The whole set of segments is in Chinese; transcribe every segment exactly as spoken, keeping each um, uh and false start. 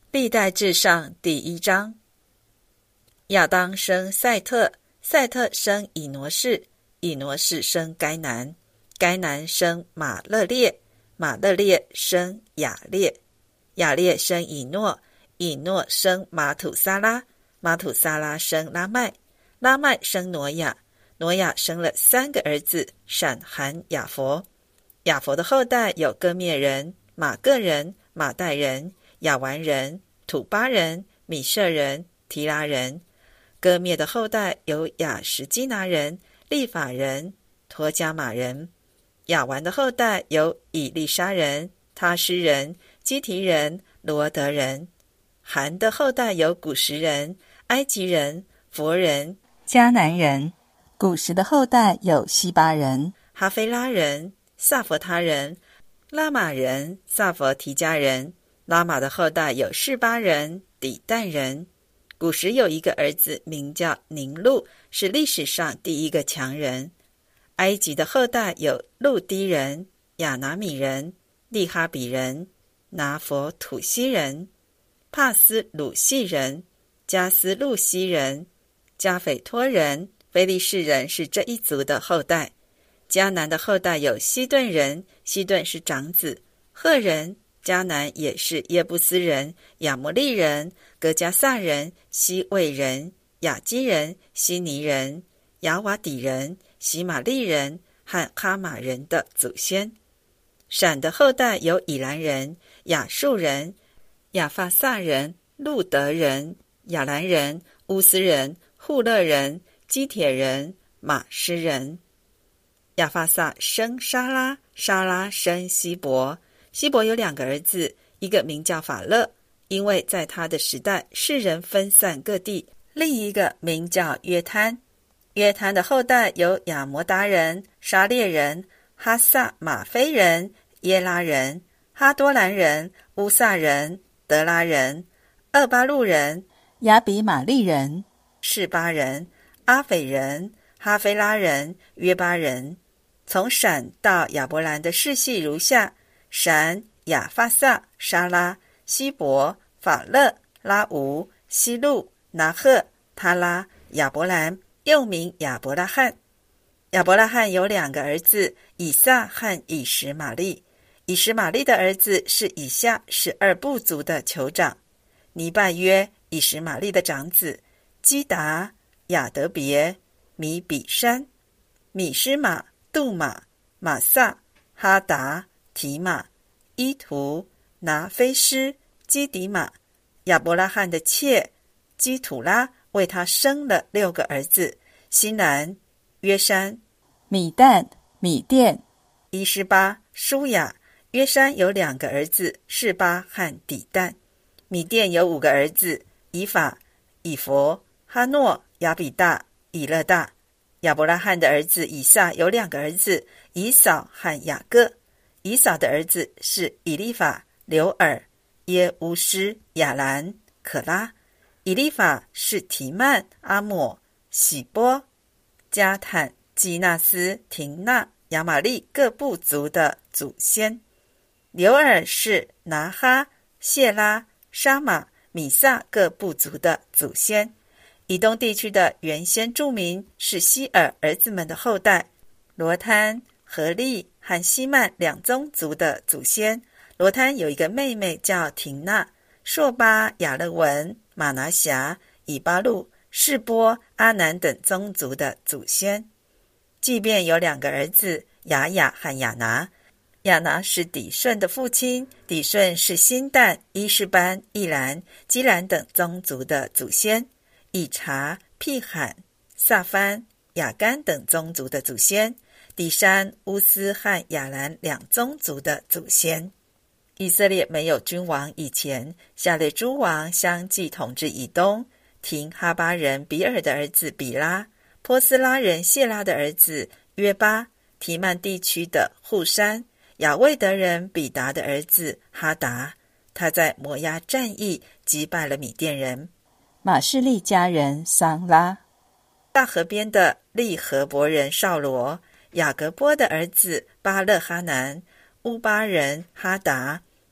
历代志上第一章。亚当生赛特，赛特生以挪士，以挪士生该南，该南生马勒列，马勒列生雅列，雅列生以诺，以诺生马土撒拉，马土撒拉生拉麦，拉麦生挪亚，挪亚生了三个儿子，闪、含、雅弗。雅弗的后代有歌灭人、马各人、马代人、亚完人、土巴人、米舍人、提拉人。歌灭的后代有亚什基拿人、利法人、陀加马人。亚完的后代有以利沙人、他施人、基提人、罗德人。含的后代有古实人、埃及人、弗人、迦南人。古实的后代有西巴人、哈菲拉人、萨佛他人、拉玛人、萨佛提加人。拉玛的后代有示巴人、底但人。古时有一个儿子名叫宁禄，是历史上第一个强人。埃及的后代有路低人、亚拿米人、利哈比人、拿佛土西人、帕斯鲁系人、加斯路西人、加斐托人。非利士人是这一族的后代。迦南的后代有西顿人，西顿是长子，赫人。迦南也是耶布斯人、亚摩利人、格加萨人、西魏人、亚基人、希尼人、亚瓦底人、喜玛利人和哈马人的祖先。闪的后代有以兰人、亚述人、亚法萨人、路德人、亚兰人、乌斯人、户勒人、基铁人、马施人。亚法萨生沙拉，沙拉生希伯。希伯有两个儿子，一个名叫法勒，因为在他的时代世人分散各地；另一个名叫约摊。约摊的后代有亚摩达人、沙列人、哈萨马菲人、耶拉人、哈多兰人、乌萨人、德拉人、厄巴路人、亚比玛利人、示巴人、阿斐人、哈菲拉人、约巴人。从闪到亚伯兰的世系如下：闪、亚法萨、沙拉、希伯、法勒、拉吾、希路、拿赫、他拉、亚伯兰，又名亚伯拉罕。亚伯拉罕有两个儿子，以撒和以实玛利。以实玛利的儿子是以下十二部族的酋长。尼拜约以实玛利的长子，基达、亚德别、米比山、米施玛、杜玛、马萨、哈达、提马、伊图、拿菲斯、基底马。亚伯拉罕的妾基土拉为他生了六个儿子：新兰、约山、米旦、米甸、伊施巴、舒雅。约山有两个儿子，示巴和底但。米甸有五个儿子：以法、以佛、哈诺、亚比大、以勒大。亚伯拉罕的儿子以撒有两个儿子，以扫和雅各。以扫的儿子是以利法、流尔、耶乌斯、亚兰、可拉。以利法是提曼、阿抹、喜波、加坦、基纳斯、廷纳、亚玛利各部族的祖先。流尔是拿哈、谢拉、沙马、米萨各部族的祖先。以东地区的原先住民是希尔儿子们的后代，罗摊、何利和希曼两宗族的祖先。罗摊有一个妹妹叫廷纳。朔巴、亚勒文、马拿辖、以巴路、示波、阿南等宗族的祖先。即便有两个儿子，雅雅和亚拿。亚拿是底顺的父亲，底顺是辛旦、伊士班、易兰、基兰等宗族的祖先。以查、辟罕、萨番、雅干等宗族的祖先。底山、乌斯和亚兰两宗族的祖先。以色列没有君王以前，下列诸王相继统治以东：廷哈巴人比尔的儿子比拉，波斯拉人谢拉的儿子约巴，提曼地区的户山，亚卫德人比达的儿子哈达。他在摩押战役击败了米甸人。马士利家人桑拉。大河边的利和伯人扫罗，雅各波的儿子巴勒哈南，乌巴人哈达，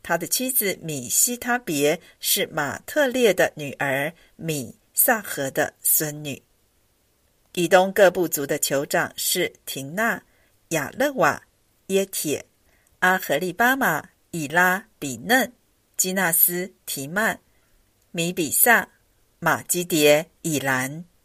他的妻子米希他别是马特列的女儿米萨和的孙女。以东各部族的酋长是廷纳、亚勒瓦、耶铁、阿和利巴马、以拉、比嫩、基纳斯、提曼、米比萨、马基迭、以兰。